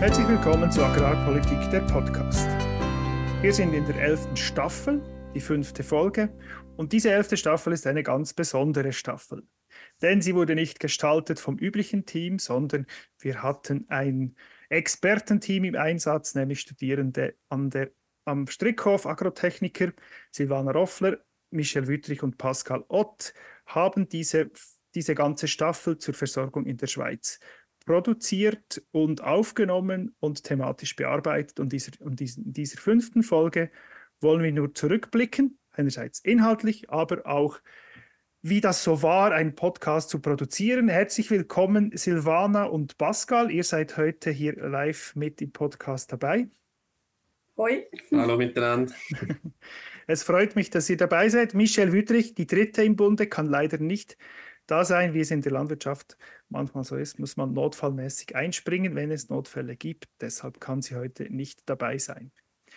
Herzlich willkommen zu Agrarpolitik, der Podcast. Wir sind in der 11. Staffel, die 5. Folge. Und diese 11. Staffel ist eine ganz besondere Staffel. Denn sie wurde nicht gestaltet vom üblichen Team, sondern wir hatten ein Expertenteam im Einsatz, nämlich Studierende am Strickhof, Agrotechniker, Silvana Roffler, Michel Wüttrich und Pascal Ott, haben diese ganze Staffel zur Versorgung in der Schweiz produziert und aufgenommen und thematisch bearbeitet. Und in dieser 5. Folge wollen wir nur zurückblicken, einerseits inhaltlich, aber auch, wie das so war, einen Podcast zu produzieren. Herzlich willkommen, Silvana und Pascal. Ihr seid heute hier live mit im Podcast dabei. Hoi. Hallo miteinander. Es freut mich, dass ihr dabei seid. Michel Wüttrich, die dritte im Bunde, kann leider nicht da sein, wie es in der Landwirtschaft manchmal so ist, muss man notfallmäßig einspringen, wenn es Notfälle gibt. Deshalb kann sie heute nicht dabei sein.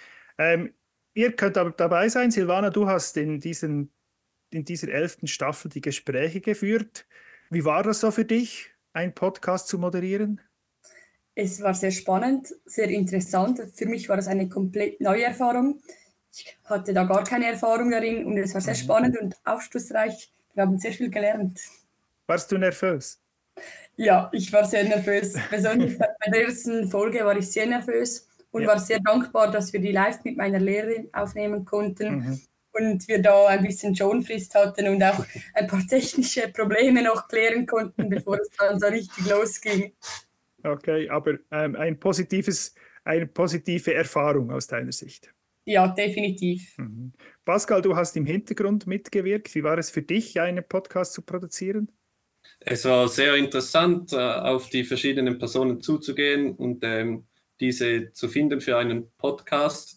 Ihr könnt aber dabei sein. Silvana, du hast in dieser 11. Staffel die Gespräche geführt. Wie war das so für dich, einen Podcast zu moderieren? Es war sehr spannend, sehr interessant. Für mich war es eine komplett neue Erfahrung. Ich hatte da gar keine Erfahrung darin und es war sehr spannend und aufschlussreich. Wir haben sehr viel gelernt. Warst du nervös? Ja, ich war sehr nervös. Besonders bei der ersten Folge war ich sehr nervös und war sehr dankbar, dass wir die live mit meiner Lehrerin aufnehmen konnten und wir da ein bisschen Schonfrist hatten und auch ein paar technische Probleme noch klären konnten, bevor es dann so richtig losging. Okay, aber eine positive Erfahrung aus deiner Sicht. Ja, definitiv. Pascal, du hast im Hintergrund mitgewirkt. Wie war es für dich, einen Podcast zu produzieren? Es war sehr interessant, auf die verschiedenen Personen zuzugehen und diese zu finden für einen Podcast.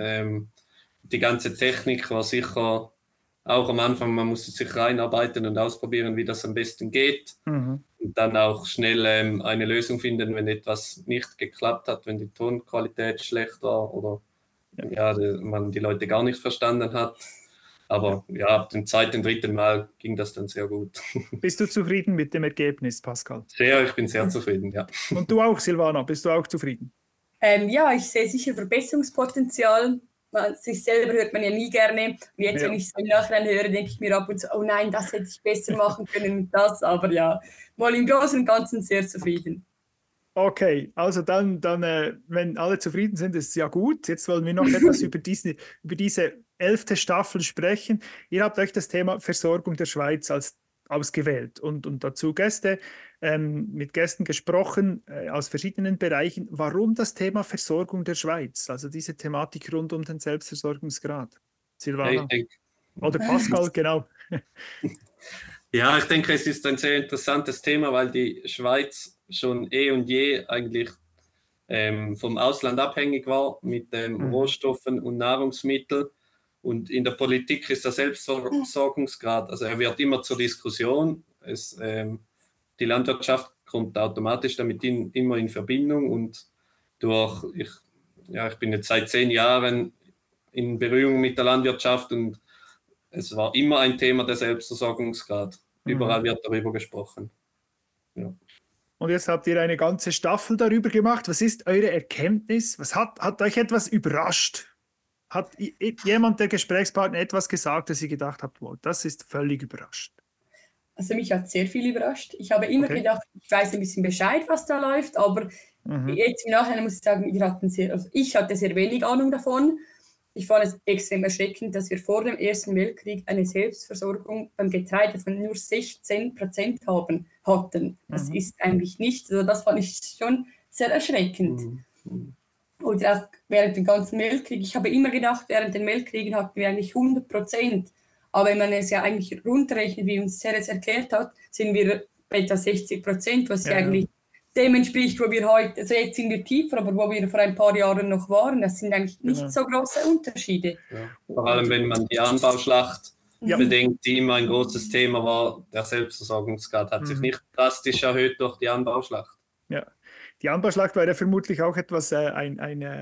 Die ganze Technik war sicher auch am Anfang, man musste sich reinarbeiten und ausprobieren, wie das am besten geht. Und dann auch schnell eine Lösung finden, wenn etwas nicht geklappt hat, wenn die Tonqualität schlecht war oder man die Leute gar nicht verstanden hat. Aber ab dem zweiten, dritten Mal ging das dann sehr gut. Bist du zufrieden mit dem Ergebnis, Pascal? Ich bin sehr zufrieden, ja. Und du auch, Silvana, bist du auch zufrieden? Ja, ich sehe sicher Verbesserungspotenzial. Sich selber hört man ja nie gerne. Und jetzt, wenn ich es im Nachhinein höre, denke ich mir ab und zu, oh nein, das hätte ich besser machen können mit das. Aber ja, mal im Großen und Ganzen sehr zufrieden. Okay, also dann wenn alle zufrieden sind, ist es ja gut. Jetzt wollen wir noch etwas über diese 11. Staffel sprechen. Ihr habt euch das Thema Versorgung der Schweiz ausgewählt und dazu mit Gästen gesprochen aus verschiedenen Bereichen. Warum das Thema Versorgung der Schweiz? Also diese Thematik rund um den Selbstversorgungsgrad. Silvana oder Pascal, genau. Ja, ich denke, es ist ein sehr interessantes Thema, weil die Schweiz schon und je eigentlich vom Ausland abhängig war mit Rohstoffen und Nahrungsmitteln. Und in der Politik ist der Selbstversorgungsgrad, also er wird immer zur Diskussion. Die Landwirtschaft kommt automatisch damit immer in Verbindung und ich bin jetzt seit 10 Jahren in Berührung mit der Landwirtschaft und es war immer ein Thema der Selbstversorgungsgrad. Überall wird darüber gesprochen. Ja. Und jetzt habt ihr eine ganze Staffel darüber gemacht. Was ist eure Erkenntnis? Hat euch etwas überrascht? Hat jemand der Gesprächspartner etwas gesagt, dass ihr gedacht habt, wow, das ist völlig überrascht? Also mich hat sehr viel überrascht. Ich habe immer gedacht, ich weiß ein bisschen Bescheid, was da läuft, aber jetzt im Nachhinein muss ich sagen, ich hatte sehr wenig Ahnung davon. Ich fand es extrem erschreckend, dass wir vor dem Ersten Weltkrieg eine Selbstversorgung beim Getreide von nur 16% hatten. Das ist eigentlich nicht, also das fand ich schon sehr erschreckend. Und auch während dem ganzen Weltkrieg, ich habe immer gedacht, während den Weltkriegen hatten wir eigentlich 100%. Aber wenn man es ja eigentlich runterrechnet, wie uns Ceres erklärt hat, sind wir bei etwa 60%, was ja eigentlich dem entspricht, wo wir heute, also jetzt sind wir tiefer, aber wo wir vor ein paar Jahren noch waren, das sind eigentlich nicht so große Unterschiede. Ja. Vor allem, wenn man die Anbauschlacht bedenkt, die immer ein großes Thema war, der Selbstversorgungsgrad hat sich nicht drastisch erhöht durch die Anbauschlacht. Ja, die Anbauschlacht war ja vermutlich auch etwas, ein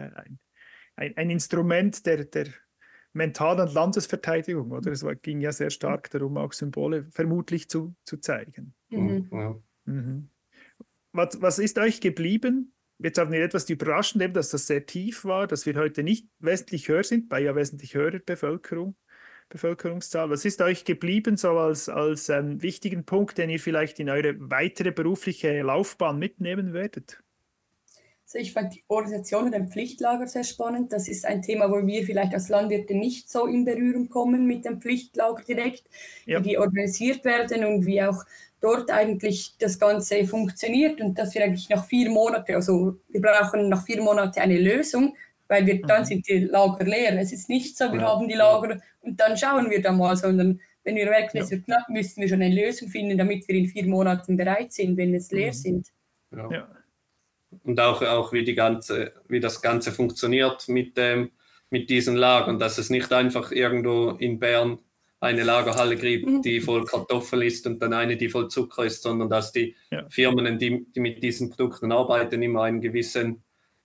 Instrument der mentalen Landesverteidigung, oder? Es ging ja sehr stark darum, auch Symbole vermutlich zu zeigen. Was ist euch geblieben Jetzt haben wir etwas überraschend, eben, dass das sehr tief war, dass wir heute nicht wesentlich höher sind, bei ja wesentlich höherer Bevölkerungszahl. Was ist euch geblieben, so als wichtigen Punkt, den ihr vielleicht in eure weitere berufliche Laufbahn mitnehmen werdet? Also ich fand die Organisation der Pflichtlager sehr spannend. Das ist ein Thema, wo wir vielleicht als Landwirte nicht so in Berührung kommen mit dem Pflichtlager direkt, wie die organisiert werden und wie auch dort eigentlich das Ganze funktioniert und dass wir eigentlich nach 4 Monaten, also wir brauchen nach 4 Monaten eine Lösung, weil dann sind die Lager leer. Es ist nicht so, wir haben die Lager und dann schauen wir da mal, sondern wenn wir merken, es wird knapp, müssen wir schon eine Lösung finden, damit wir in 4 Monaten bereit sind, wenn es leer sind. Ja. Und auch wie das Ganze funktioniert mit diesen Lagern, dass es nicht einfach irgendwo in Bern eine Lagerhalle gibt, die voll Kartoffel ist und dann eine, die voll Zucker ist, sondern dass die Firmen, die mit diesen Produkten arbeiten, immer einen gewissen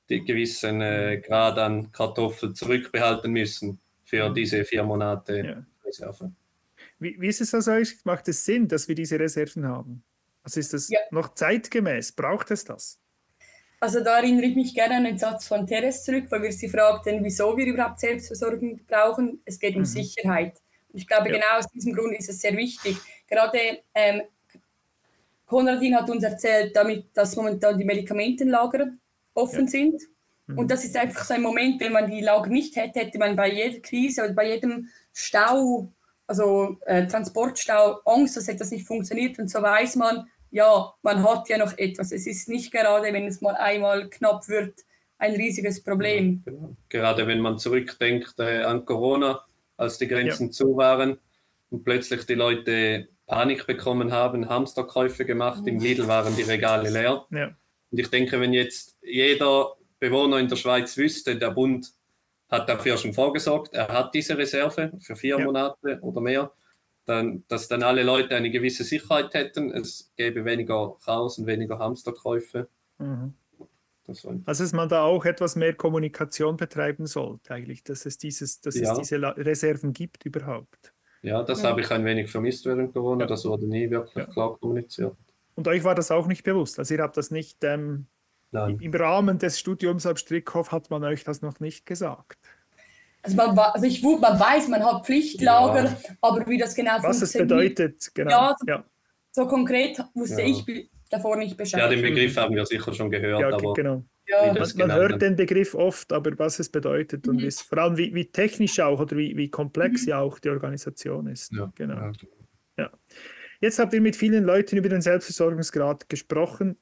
Grad an Kartoffel zurückbehalten müssen für diese 4 Monate Reserve. Wie ist es also euch? Macht es Sinn, dass wir diese Reserven haben? Also ist das noch zeitgemäß? Braucht es das? Also da erinnere ich mich gerne an den Satz von Teres zurück, weil wir sie fragten, wieso wir überhaupt Selbstversorgung brauchen. Es geht um Sicherheit. Und ich glaube, genau aus diesem Grund ist es sehr wichtig. Gerade Konradin hat uns erzählt, dass momentan die Medikamentenlager offen sind. Und das ist einfach so ein Moment, wenn man die Lager nicht hätte, hätte man bei jeder Krise oder bei jedem Stau, also Transportstau, Angst, dass etwas nicht funktioniert. Und so weiß man, ja, man hat ja noch etwas. Es ist nicht gerade, wenn es mal einmal knapp wird, ein riesiges Problem. Ja, genau. Gerade wenn man zurückdenkt an Corona, als die Grenzen zu waren und plötzlich die Leute Panik bekommen haben, Hamsterkäufe gemacht, im Lidl waren die Regale leer. Ja. Und ich denke, wenn jetzt jeder Bewohner in der Schweiz wüsste, der Bund hat dafür schon vorgesorgt, er hat diese Reserve für 4 Monate oder mehr, dass dann alle Leute eine gewisse Sicherheit hätten, es gäbe weniger Chaos und weniger Hamsterkäufe. Also dass man da auch etwas mehr Kommunikation betreiben sollte, eigentlich, dass es diese Reserven gibt überhaupt. Ja, das habe ich ein wenig vermisst während Corona, das wurde nie wirklich klar kommuniziert. Und euch war das auch nicht bewusst? Also ihr habt das nicht, im Rahmen des Studiums am Strickhof hat man euch das noch nicht gesagt? Also man weiß, man hat Pflichtlager, aber wie das genau funktioniert. Was es bedeutet, genau. So konkret wusste ich davor nicht Bescheid. Ja, den Begriff haben wir sicher schon gehört. Aber genau. Man hört den Begriff oft, aber was es bedeutet und vor allem wie technisch auch oder wie komplex ja auch die Organisation ist. Ja. Genau. Ja. Jetzt habt ihr mit vielen Leuten über den Selbstversorgungsgrad gesprochen.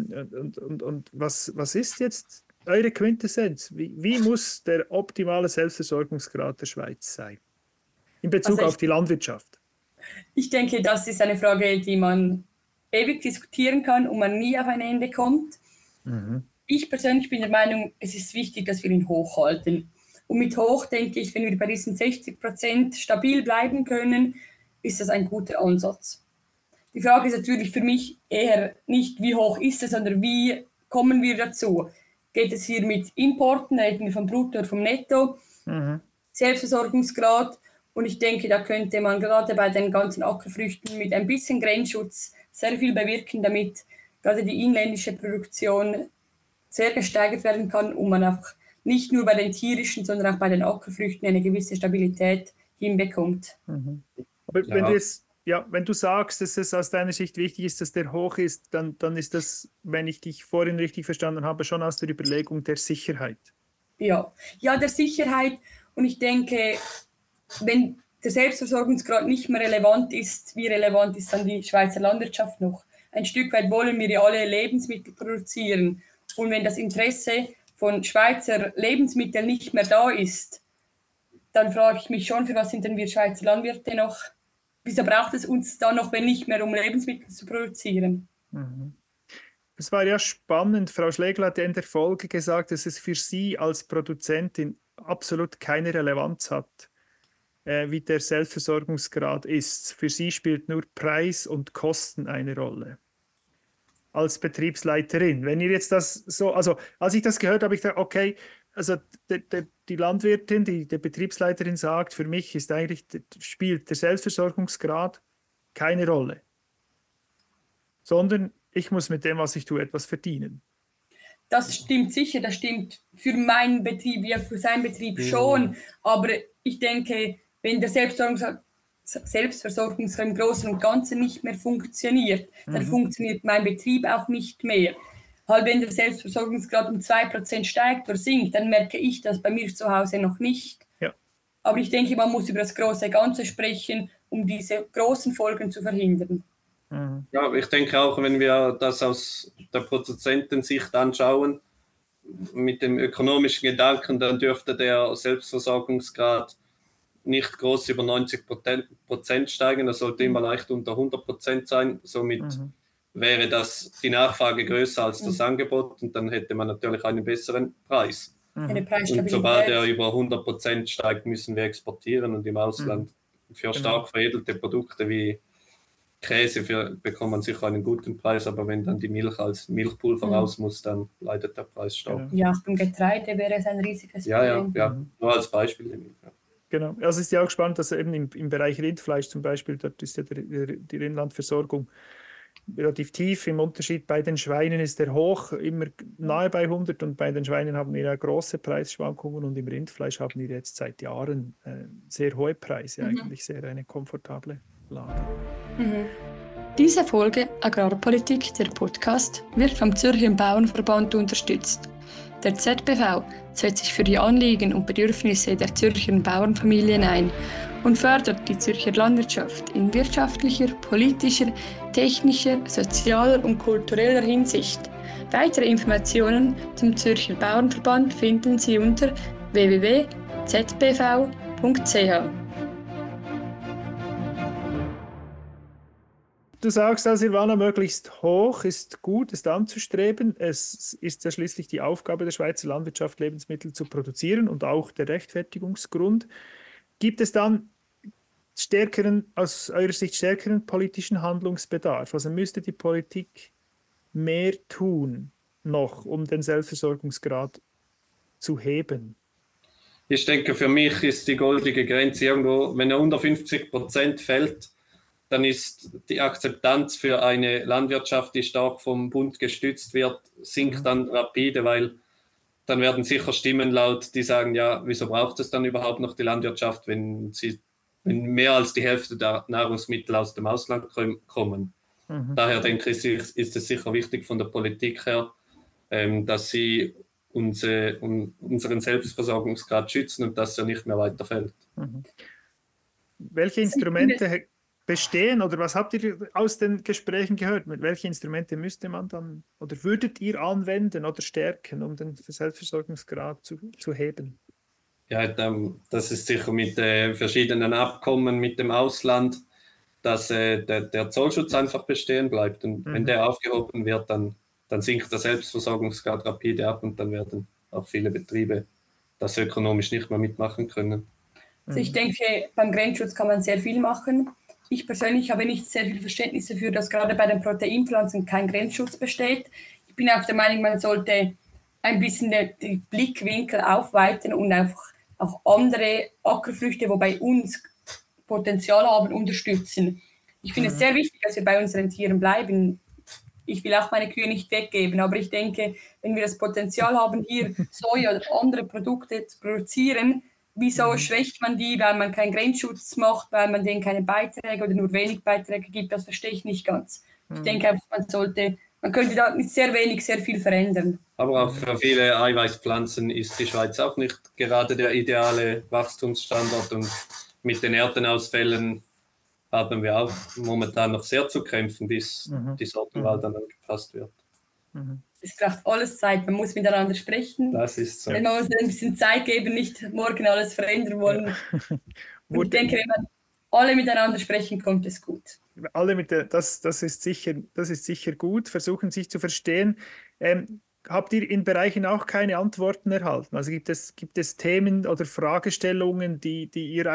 Und was ist jetzt eure Quintessenz? Wie muss der optimale Selbstversorgungsgrad der Schweiz sein? In Bezug auf die Landwirtschaft. Ich denke, das ist eine Frage, die man ewig diskutieren kann und man nie auf ein Ende kommt. Ich persönlich bin der Meinung, es ist wichtig, dass wir ihn hochhalten. Und mit hoch denke ich, wenn wir bei diesen 60% stabil bleiben können, ist das ein guter Ansatz. Die Frage ist natürlich für mich eher nicht, wie hoch ist es, sondern wie kommen wir dazu? Geht es hier mit Importen, reden wir vom Brutto oder vom Netto, Selbstversorgungsgrad? Und ich denke, da könnte man gerade bei den ganzen Ackerfrüchten mit ein bisschen Grenzschutz sehr viel bewirken, damit gerade die inländische Produktion sehr gesteigert werden kann und man auch nicht nur bei den tierischen, sondern auch bei den Ackerfrüchten eine gewisse Stabilität hinbekommt. Aber wenn du sagst, dass es aus deiner Sicht wichtig ist, dass der hoch ist, dann ist das, wenn ich dich vorhin richtig verstanden habe, schon aus der Überlegung der Sicherheit. Ja, der Sicherheit. Und ich denke, wenn der Selbstversorgungsgrad nicht mehr relevant ist, wie relevant ist dann die Schweizer Landwirtschaft noch? Ein Stück weit wollen wir ja alle Lebensmittel produzieren. Und wenn das Interesse von Schweizer Lebensmitteln nicht mehr da ist, dann frage ich mich schon, für was sind denn wir Schweizer Landwirte noch? Wieso braucht es uns dann noch, wenn nicht mehr, um Lebensmittel zu produzieren? Es war ja spannend. Frau Schlegel hat ja in der Folge gesagt, dass es für Sie als Produzentin absolut keine Relevanz hat, wie der Selbstversorgungsgrad ist. Für Sie spielt nur Preis und Kosten eine Rolle. Als Betriebsleiterin. Wenn ihr jetzt das so, also als ich das gehört habe, ich dachte, okay, also die Landwirtin, die Betriebsleiterin sagt, für mich ist eigentlich, spielt der Selbstversorgungsgrad keine Rolle, sondern ich muss mit dem, was ich tue, etwas verdienen. das stimmt sicher, das stimmt für meinen Betrieb, ja für seinen Betrieb schon, aber ich denke, wenn der Selbstversorgungsgrad im Großen und Ganzen nicht mehr funktioniert, dann funktioniert mein Betrieb auch nicht mehr. Halt, wenn der Selbstversorgungsgrad um 2% steigt oder sinkt, dann merke ich das bei mir zu Hause noch nicht. Ja. Aber ich denke, man muss über das große Ganze sprechen, um diese großen Folgen zu verhindern. Ja, ich denke auch, wenn wir das aus der Produzentensicht anschauen, mit dem ökonomischen Gedanken, dann dürfte der Selbstversorgungsgrad nicht groß über 90% steigen, das sollte immer leicht unter 100% sein. Somit wäre das die Nachfrage größer als das Angebot und dann hätte man natürlich einen besseren Preis. Und sobald er über 100% steigt, müssen wir exportieren und im Ausland für stark veredelte Produkte wie Käse bekommt man sicher einen guten Preis, aber wenn dann die Milch als Milchpulver raus muss, dann leidet der Preis stark. Ja, beim Getreide wäre es ein riesiges Problem. Ja, nur als Beispiel. Ja. Genau, also es ist ja auch spannend, dass eben im Bereich Rindfleisch zum Beispiel, dort ist ja die Rindlandversorgung relativ tief. Im Unterschied bei den Schweinen ist der hoch, immer nahe bei 100 und bei den Schweinen haben wir ja große Preisschwankungen und im Rindfleisch haben wir jetzt seit Jahren sehr hohe Preise, eigentlich sehr eine komfortable Lage. Diese Folge Agrarpolitik, der Podcast, wird vom Zürcher Bauernverband unterstützt. Der ZBV setzt sich für die Anliegen und Bedürfnisse der Zürcher Bauernfamilien ein und fördert die Zürcher Landwirtschaft in wirtschaftlicher, politischer, technischer, sozialer und kultureller Hinsicht. Weitere Informationen zum Zürcher Bauernverband finden Sie unter www.zbv.ch. Du sagst, Silvana, möglichst hoch ist gut, ist anzustreben. Es ist ja schließlich die Aufgabe der Schweizer Landwirtschaft, Lebensmittel zu produzieren und auch der Rechtfertigungsgrund. Gibt es dann aus eurer Sicht stärkeren politischen Handlungsbedarf? Also müsste die Politik mehr tun noch, um den Selbstversorgungsgrad zu heben? Ich denke, für mich ist die goldige Grenze irgendwo, wenn er unter 50% fällt, dann ist die Akzeptanz für eine Landwirtschaft, die stark vom Bund gestützt wird, sinkt dann rapide, weil dann werden sicher Stimmen laut, die sagen, ja, wieso braucht es dann überhaupt noch die Landwirtschaft, wenn mehr als die Hälfte der Nahrungsmittel aus dem Ausland kommen. Daher denke ich, ist es sicher wichtig von der Politik her, dass sie unseren Selbstversorgungsgrad schützen und dass er nicht mehr weiter fällt. Welche Instrumente bestehen oder was habt ihr aus den Gesprächen gehört? Mit welchen Instrumente müsste man dann oder würdet ihr anwenden oder stärken, um den Selbstversorgungsgrad zu heben? Ja, das ist sicher mit verschiedenen Abkommen mit dem Ausland, dass der Zollschutz einfach bestehen bleibt. Und wenn der aufgehoben wird, dann sinkt der Selbstversorgungsgrad rapide ab und dann werden auch viele Betriebe das ökonomisch nicht mehr mitmachen können. Also ich denke, beim Grenzschutz kann man sehr viel machen. Ich persönlich habe nicht sehr viel Verständnis dafür, dass gerade bei den Proteinpflanzen kein Grenzschutz besteht. Ich bin auch der Meinung, man sollte ein bisschen den Blickwinkel aufweiten und einfach auch andere Ackerfrüchte, wo bei uns Potenzial haben, unterstützen. Ich finde es sehr wichtig, dass wir bei unseren Tieren bleiben. Ich will auch meine Kühe nicht weggeben, aber ich denke, wenn wir das Potenzial haben, hier Soja oder andere Produkte zu produzieren, wieso schwächt man die, weil man keinen Grenzschutz macht, weil man denen keine Beiträge oder nur wenig Beiträge gibt? Das verstehe ich nicht ganz. Ich denke einfach, man könnte da mit sehr wenig sehr viel verändern. Aber auch für viele Eiweißpflanzen ist die Schweiz auch nicht gerade der ideale Wachstumsstandort und mit den Erntenausfällen haben wir auch momentan noch sehr zu kämpfen, bis die Sortenwahl dann angepasst wird. Es braucht alles Zeit, man muss miteinander sprechen. Das ist so. Man muss ein bisschen Zeit geben, nicht morgen alles verändern wollen. Ja. Und ich denke, wenn man alle miteinander sprechen, kommt es gut. Das ist sicher gut, versuchen sich zu verstehen. Habt ihr in Bereichen auch keine Antworten erhalten? Also gibt es Themen oder Fragestellungen, die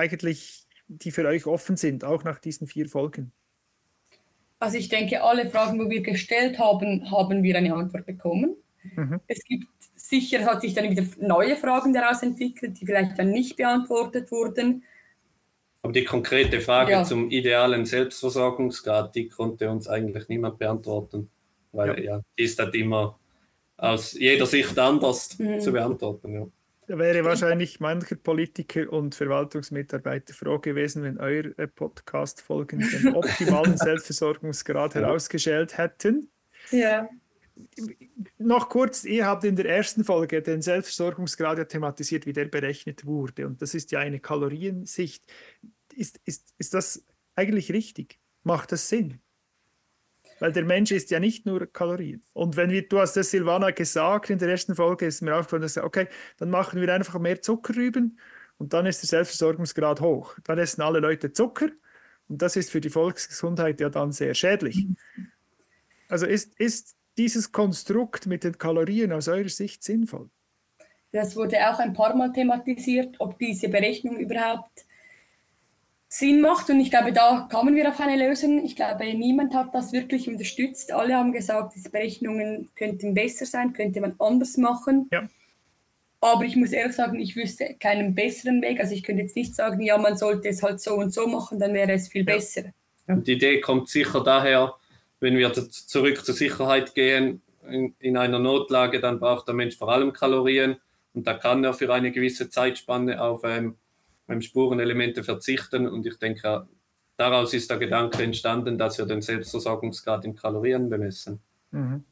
für euch offen sind, auch nach diesen 4 Folgen? Also ich denke, alle Fragen, die wir gestellt haben, haben wir eine Antwort bekommen. Es gibt sicher, hat sich dann wieder neue Fragen daraus entwickelt, die vielleicht dann nicht beantwortet wurden. Aber die konkrete Frage zum idealen Selbstversorgungsgrad, die konnte uns eigentlich niemand beantworten, weil die ist halt immer aus jeder Sicht anders zu beantworten. Ja. Da wäre wahrscheinlich mancher Politiker und Verwaltungsmitarbeiter froh gewesen, wenn eure Podcast-Folgen den optimalen Selbstversorgungsgrad herausgestellt hätten. Ja. Noch kurz, ihr habt in der ersten Folge den Selbstversorgungsgrad ja thematisiert, wie der berechnet wurde. Und das ist ja eine Kaloriensicht. Ist das eigentlich richtig? Macht das Sinn? Weil der Mensch isst ja nicht nur Kalorien. Und du hast das, Silvana, gesagt in der ersten Folge, ist mir aufgefallen, dass okay, dann machen wir einfach mehr Zuckerrüben und dann ist der Selbstversorgungsgrad hoch. Dann essen alle Leute Zucker und das ist für die Volksgesundheit ja dann sehr schädlich. Also ist dieses Konstrukt mit den Kalorien aus eurer Sicht sinnvoll? Das wurde auch ein paar Mal thematisiert, ob diese Berechnung überhaupt Sinn macht. Und ich glaube, da kamen wir auf eine Lösung. Ich glaube, niemand hat das wirklich unterstützt. Alle haben gesagt, diese Berechnungen könnten besser sein, könnte man anders machen. Ja. Aber ich muss ehrlich sagen, ich wüsste keinen besseren Weg. Also ich könnte jetzt nicht sagen, ja, man sollte es halt so und so machen, dann wäre es viel besser. Ja. Die Idee kommt sicher daher, wenn wir zurück zur Sicherheit gehen, in einer Notlage, dann braucht der Mensch vor allem Kalorien und da kann er für eine gewisse Zeitspanne auf Spurenelemente verzichten und ich denke, daraus ist der Gedanke entstanden, dass wir den Selbstversorgungsgrad in Kalorien bemessen. Mhm.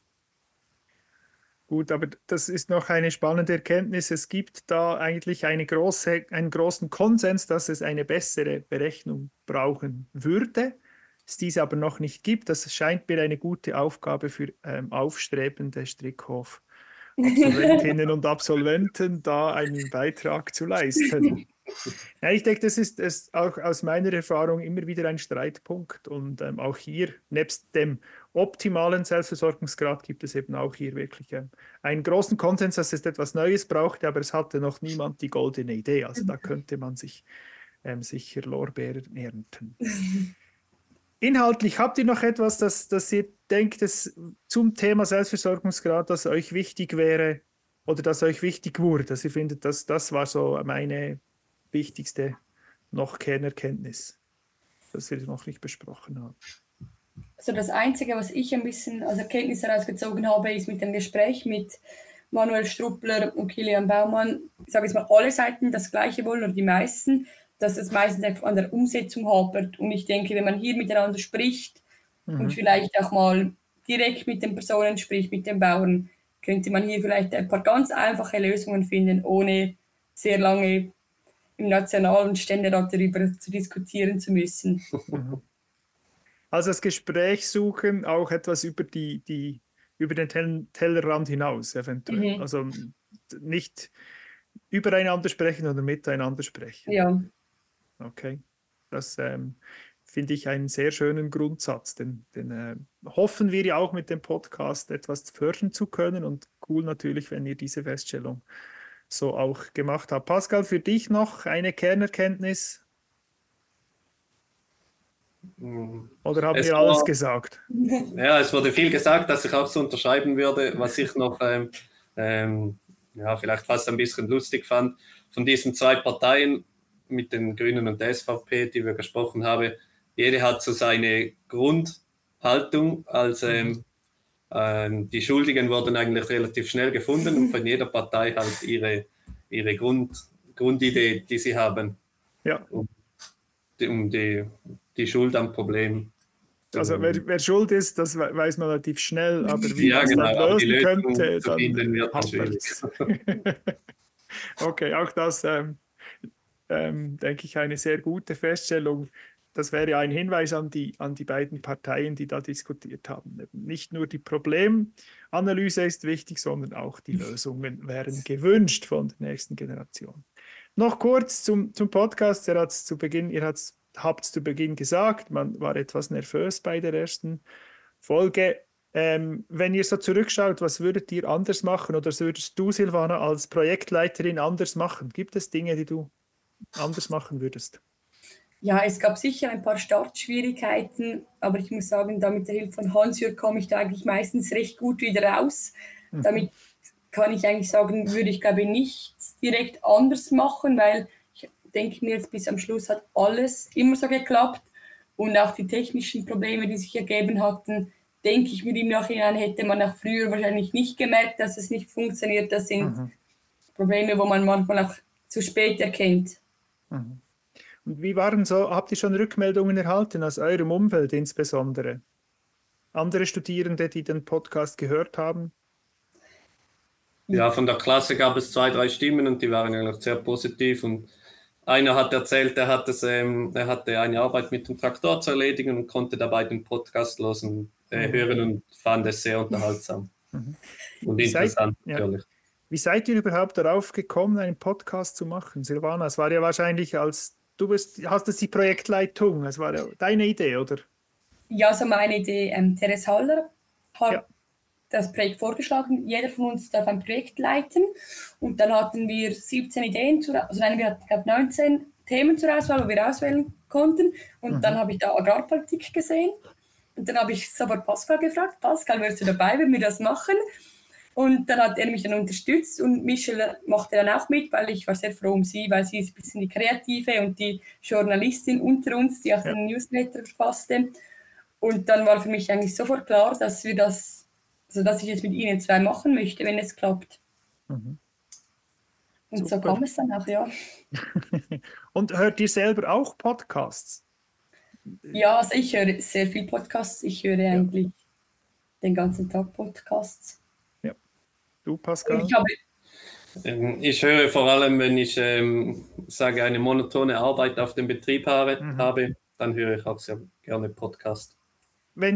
Gut, aber das ist noch eine spannende Erkenntnis. Es gibt da eigentlich einen großen Konsens, dass es eine bessere Berechnung brauchen würde, es diese aber noch nicht gibt. Das scheint mir eine gute Aufgabe für aufstrebende Strickhof-Absolventinnen und Absolventen, da einen Beitrag zu leisten. Ja, ich denke, das ist auch aus meiner Erfahrung immer wieder ein Streitpunkt und auch hier, nebst dem optimalen Selbstversorgungsgrad, gibt es eben auch hier wirklich einen großen Konsens, dass es etwas Neues braucht, aber es hatte noch niemand die goldene Idee, also da könnte man sich sicher Lorbeeren ernten. Inhaltlich, habt ihr noch etwas, das ihr denkt, dass zum Thema Selbstversorgungsgrad, das euch wichtig wäre oder das euch wichtig wurde, dass ihr findet, dass das war so meine wichtigste noch Kernerkenntnis, das wir noch nicht besprochen haben? Also das Einzige, was ich ein bisschen als Erkenntnis herausgezogen habe, ist mit dem Gespräch mit Manuel Struppler und Kilian Baumann, ich sage jetzt mal, alle Seiten das Gleiche wollen oder die meisten, dass es meistens einfach an der Umsetzung hapert. Und ich denke, wenn man hier miteinander spricht und vielleicht auch mal direkt mit den Personen spricht, mit den Bauern, könnte man hier vielleicht ein paar ganz einfache Lösungen finden, ohne sehr lange im National- und Ständerat darüber zu diskutieren zu müssen. Also das Gespräch suchen, auch etwas über über den Tellerrand hinaus eventuell. Also nicht übereinander sprechen oder miteinander sprechen. Ja. Okay, das finde ich einen sehr schönen Grundsatz, den hoffen wir ja auch mit dem Podcast etwas fördern zu können und cool natürlich, wenn ihr diese Feststellung so auch gemacht habt. Pascal, für dich noch eine Kernerkenntnis? Oder haben wir alles gesagt? Ja, es wurde viel gesagt, dass ich auch so unterschreiben würde. Was ich noch vielleicht fast ein bisschen lustig fand, von diesen zwei Parteien mit den Grünen und der SVP, die wir gesprochen haben, jede hat so seine Grundhaltung. Also die Schuldigen wurden eigentlich relativ schnell gefunden und von jeder Partei halt ihre Grundidee, die sie haben, ja. um die Schuld am Problem. Also wer schuld ist, das weiß man relativ schnell, aber wie man es dann lösen könnte, dann hat man es. Okay, auch das denke ich eine sehr gute Feststellung. Das wäre ein Hinweis an die beiden Parteien, die da diskutiert haben. Nicht nur die Problemanalyse ist wichtig, sondern auch die Lösungen wären gewünscht von der nächsten Generation. Noch kurz zum Podcast. Ihr habt es zu Beginn gesagt, man war etwas nervös bei der ersten Folge. Wenn ihr so zurückschaut, was würdet ihr anders machen oder würdest du, Silvana, als Projektleiterin anders machen? Gibt es Dinge, die du anders machen würdest? Ja, es gab sicher ein paar Startschwierigkeiten, aber ich muss sagen, da mit der Hilfe von Hans-Jürg komme ich da eigentlich meistens recht gut wieder raus. Damit kann ich eigentlich sagen, würde ich glaube ich nichts direkt anders machen, weil ich denke mir jetzt bis am Schluss hat alles immer so geklappt und auch die technischen Probleme, die sich ergeben hatten, denke ich mir im Nachhinein, hätte man auch früher wahrscheinlich nicht gemerkt, dass es nicht funktioniert. Das sind Probleme, wo man manchmal auch zu spät erkennt. Und wie waren so, habt ihr schon Rückmeldungen erhalten aus eurem Umfeld insbesondere? Andere Studierende, die den Podcast gehört haben? Ja, von der Klasse gab es 2, 3 Stimmen und die waren eigentlich sehr positiv. Und einer hat erzählt, er hatte eine Arbeit mit dem Traktor zu erledigen und konnte dabei den Podcast hören und fand es sehr unterhaltsam und interessant natürlich. Wie seid ihr überhaupt darauf gekommen, einen Podcast zu machen, Silvana? Es war ja wahrscheinlich, hast das die Projektleitung, es war ja deine Idee, oder? Ja, so meine Idee. Therese Haller hat das Projekt vorgeschlagen. Jeder von uns darf ein Projekt leiten. Und dann hatten wir 17 Ideen, wir hatten 19 Themen zur Auswahl, wo wir auswählen konnten. Und dann habe ich da Agrarpolitik gesehen. Und dann habe ich sofort Pascal gefragt, Pascal, wärst du dabei, wenn wir das machen? Und dann hat er mich dann unterstützt und Michelle machte dann auch mit, weil ich war sehr froh um sie, weil sie ist ein bisschen die Kreative und die Journalistin unter uns, die auch den Newsletter verfasste. Und dann war für mich eigentlich sofort klar, dass ich es mit Ihnen 2 machen möchte, wenn es klappt. Und super. So kam es dann auch, ja. Und hört ihr selber auch Podcasts? Ja, also ich höre sehr viel Podcasts. Ich höre eigentlich den ganzen Tag Podcasts. Ja. Du, Pascal? Ich höre vor allem, wenn ich eine monotone Arbeit auf dem Betrieb habe, dann höre ich auch sehr gerne Podcasts. Wenn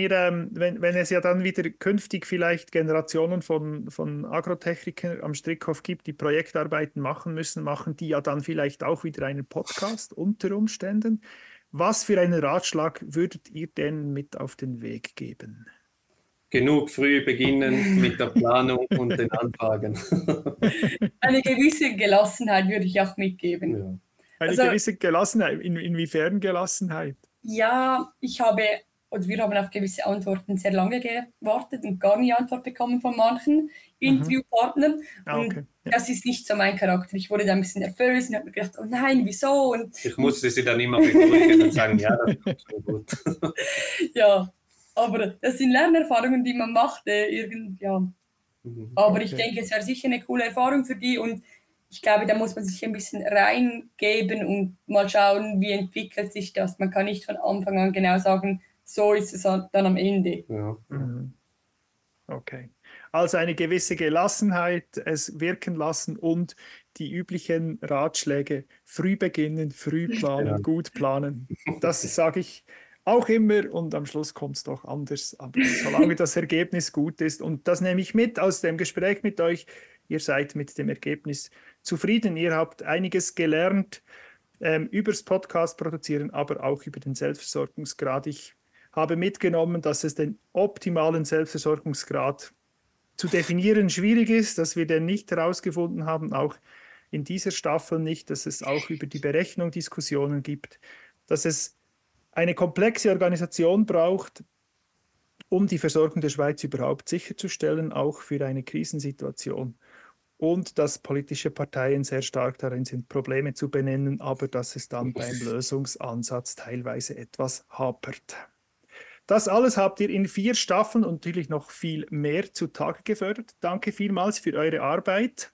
es ja dann wieder künftig vielleicht Generationen von Agrotechnikern am Strickhof gibt, die Projektarbeiten machen müssen, machen die ja dann vielleicht auch wieder einen Podcast unter Umständen. Was für einen Ratschlag würdet ihr denn mit auf den Weg geben? Genug früh beginnen mit der Planung und den Anfragen. Eine gewisse Gelassenheit würde ich auch mitgeben. Ja. Eine gewisse Gelassenheit, inwiefern Gelassenheit? Ja, wir haben auf gewisse Antworten sehr lange gewartet und gar nie Antwort bekommen von manchen Interviewpartnern. Und das ist nicht so mein Charakter. Ich wurde da ein bisschen nervös und habe mir gedacht, oh nein, wieso? Und ich musste sie dann immer beruhigen und sagen, ja, das kommt schon gut. Ja, aber das sind Lernerfahrungen, die man macht. Aber ich denke, es wäre sicher eine coole Erfahrung für die und ich glaube, da muss man sich ein bisschen reingeben und mal schauen, wie entwickelt sich das. Man kann nicht von Anfang an genau sagen, so ist es dann am Ende. Ja. Okay. Also eine gewisse Gelassenheit, es wirken lassen und die üblichen Ratschläge, früh beginnen, früh planen, gut planen. Das sage ich auch immer und am Schluss kommt es doch anders. Aber solange das Ergebnis gut ist, und das nehme ich mit aus dem Gespräch mit euch, ihr seid mit dem Ergebnis zufrieden, ihr habt einiges gelernt übers Podcast produzieren, aber auch über den Selbstversorgungsgrad. Ich habe mitgenommen, dass es den optimalen Selbstversorgungsgrad zu definieren schwierig ist, dass wir den nicht herausgefunden haben, auch in dieser Staffel nicht, dass es auch über die Berechnung Diskussionen gibt, dass es eine komplexe Organisation braucht, um die Versorgung der Schweiz überhaupt sicherzustellen, auch für eine Krisensituation. Und dass politische Parteien sehr stark darin sind, Probleme zu benennen, aber dass es dann beim Lösungsansatz teilweise etwas hapert. Das alles habt ihr in 4 Staffeln und natürlich noch viel mehr zutage gefördert. Danke vielmals für eure Arbeit.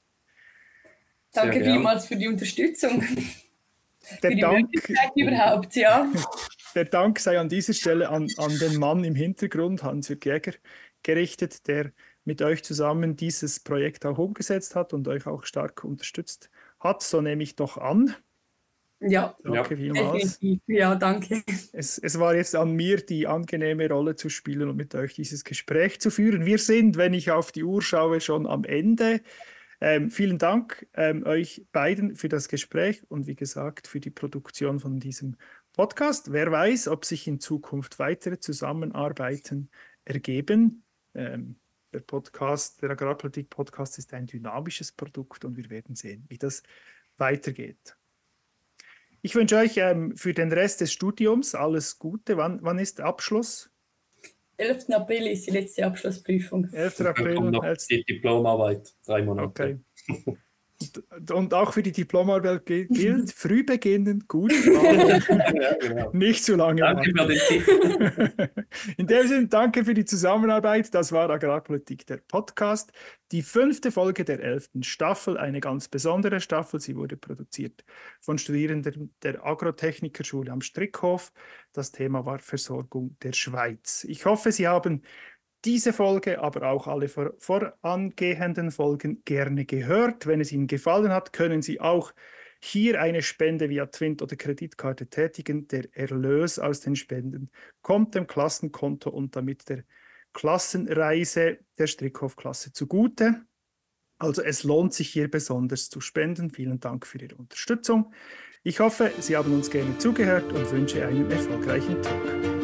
Danke vielmals für die Unterstützung. Der Dank überhaupt, ja. Der Dank sei an dieser Stelle an den Mann im Hintergrund, Hans-Jürg Jäger, gerichtet, der mit euch zusammen dieses Projekt auch umgesetzt hat und euch auch stark unterstützt hat. So nehme ich doch an. Ja, danke vielmals. Ja, danke. Es war jetzt an mir, die angenehme Rolle zu spielen und mit euch dieses Gespräch zu führen. Wir sind, wenn ich auf die Uhr schaue, schon am Ende. Vielen Dank euch beiden für das Gespräch und wie gesagt für die Produktion von diesem Podcast. Wer weiß, ob sich in Zukunft weitere Zusammenarbeiten ergeben. Der Agrarpolitik-Podcast ist ein dynamisches Produkt und wir werden sehen, wie das weitergeht. Ich wünsche euch für den Rest des Studiums alles Gute. Wann ist der Abschluss? 11. April ist die letzte Abschlussprüfung. 11. April. Dann kommt noch die Diplomarbeit, 3 Monate. Okay. Und auch für die Diplomarbeit gilt, früh beginnen, gut machen, Ja, genau. nicht zu lange Danke machen. für den Tipp. In dem Sinne, danke für die Zusammenarbeit. Das war Agrarpolitik, der Podcast. Die 5. Folge der 11. Staffel, eine ganz besondere Staffel. Sie wurde produziert von Studierenden der Agrotechnikerschule am Strickhof. Das Thema war Versorgung der Schweiz. Ich hoffe, Sie haben diese Folge, aber auch alle vorangehenden Folgen gerne gehört. Wenn es Ihnen gefallen hat, können Sie auch hier eine Spende via Twint oder Kreditkarte tätigen. Der Erlös aus den Spenden kommt dem Klassenkonto und damit der Klassenreise der Strickhof-Klasse zugute. Also es lohnt sich hier besonders zu spenden. Vielen Dank für Ihre Unterstützung. Ich hoffe, Sie haben uns gerne zugehört und wünsche einen erfolgreichen Tag.